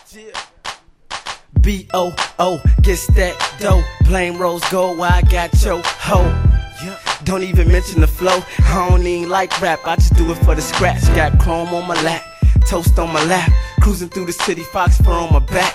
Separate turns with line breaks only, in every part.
B.O.O. gets that dough. Blame Rose Gold while I got your hoe. Don't even mention the flow. I don't even like rap, I just do it for the scratch. Got chrome on my lap, toast on my lap, cruising through the city, fox fur on my back.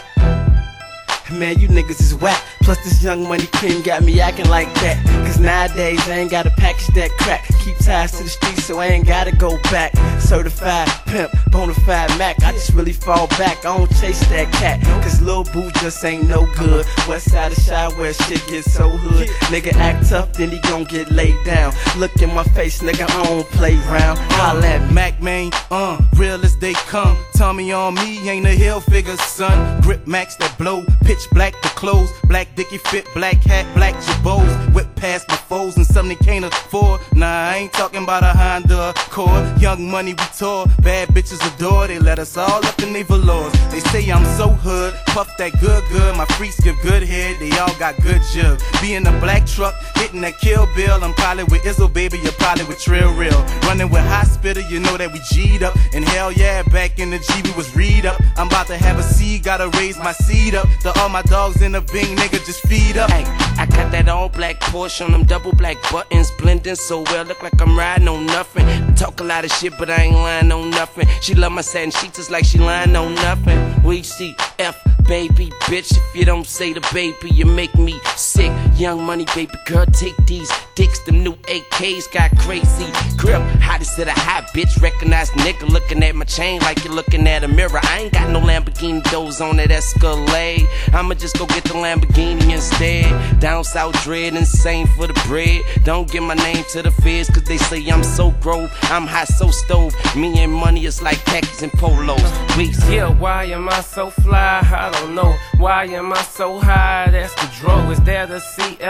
Man, you niggas is whack. Plus this Young Money cream got me acting like that. Cause nowadays I ain't gotta package that crack. Keep ties to the streets so I ain't gotta go back. Certified pimp, bonafide Mac. I just really fall back, I don't chase that cat. Cause Lil Boo just ain't no good. West side of Chi where shit gets so hood. Nigga act tough, then he gon' get laid down. Look in my face, nigga, I don't play round. Holla at me.
Mac man, real as they come. Tommy on me, ain't a hill figure, son. Grip Max that blow, pitch black the clothes. Black Dickie fit, black hat, black Jabos. Whip past my foes and something they can't afford. Nah, I ain't talking about a Honda Accord. Young Money we tour, bad bitches adore. They let us all up in they velours. They say I'm so hood, puff that good. My freaks give good head, they all got good jug. Be in a black truck, hitting that Kill Bill. I'm probably with Izzo, baby, you're probably with Trill Real. Running with Hospital, you know that we G'd up. And hell yeah, back in the G we was read up. I'm about to have a seed, gotta raise my seed up. All my dogs in the Bing, nigga, just feed up.
Ay, I got that all black Porsche on them double black buttons, blending so well, look like I'm riding on nothing. Talk a lot of shit, but I ain't lying on nothing. She love my satin sheets just like she lying on nothing. We see F, baby, bitch. If you don't say the baby, you make me sick. Young Money, baby girl, take these dicks. Them new AKs got crazy grip. Hottest of the hot bitch, recognize nigga. Looking at my chain like you're looking at a mirror. I ain't got no Lamborghini doors on that Escalade. I'ma just go get the Lamborghini instead. Down south dread, insane for the bread. Don't give my name to the feds, cause they say I'm so grove. I'm hot, so stove. Me and Money is like khakis and polos.
Yeah, why am I so fly? I don't know. Why am I so high? That's the draw. Is that a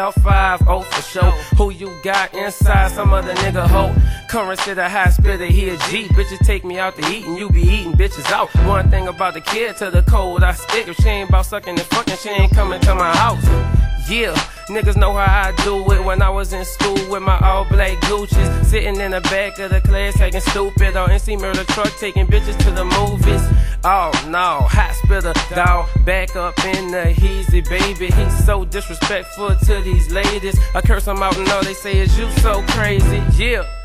CL50 for sure? Who you got inside? Some other nigga hoe. Currency the high spitter, he a G. Bitches take me out to eat and you be eating bitches out. One thing about the kid to the cold, I stick. If she ain't about sucking and fucking, she ain't coming to my house. Yeah, niggas know how I do it. When I was in school with my all black Gucci's, sitting in the back of the class acting stupid. On NC Murder truck taking bitches to the movies. Oh no, hot spitter, dawg, back up in the heezy, baby. He's so disrespectful to these ladies. I curse him out and all they say is you so crazy. Yeah.